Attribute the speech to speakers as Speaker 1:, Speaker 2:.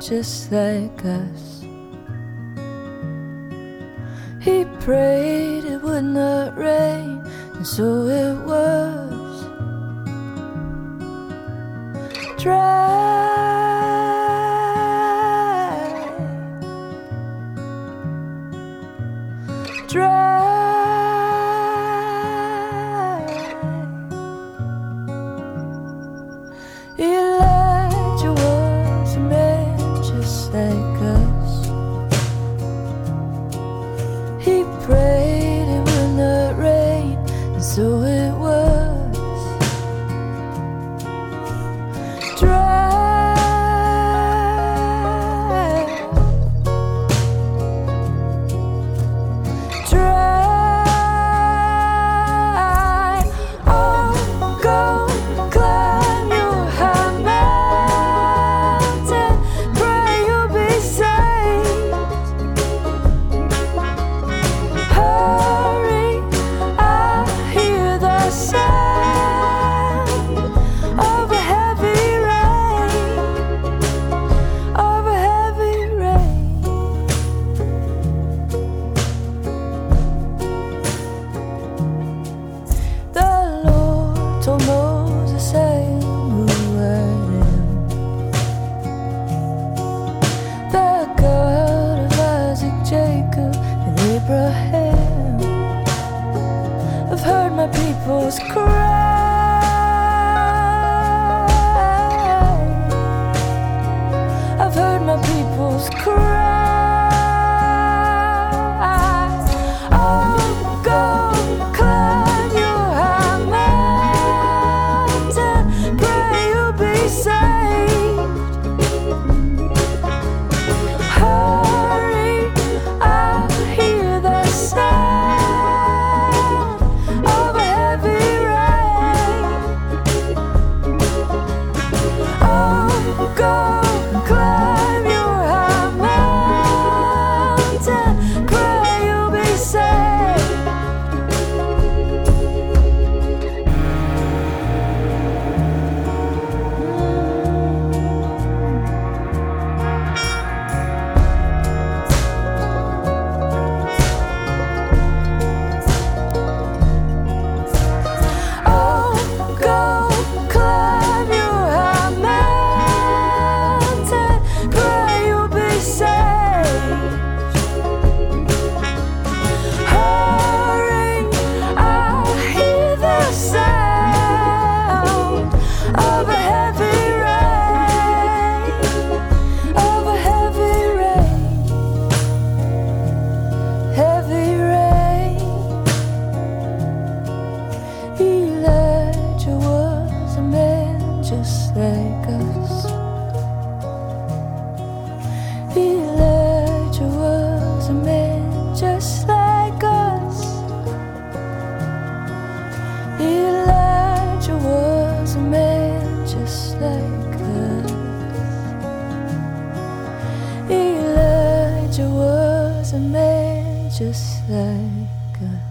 Speaker 1: just like us. He prayed it would not rain, and so it was dry. Elijah was a man just like us. He prayed it would not rain, and so it was dry. Told Moses, I am who I am. The God of Isaac, Jacob, and Abraham. I've heard my people's cry. I've heard my people's cry. Just like us. Elijah was a man just like us. Elijah was a man just like us. Elijah was a man just like us.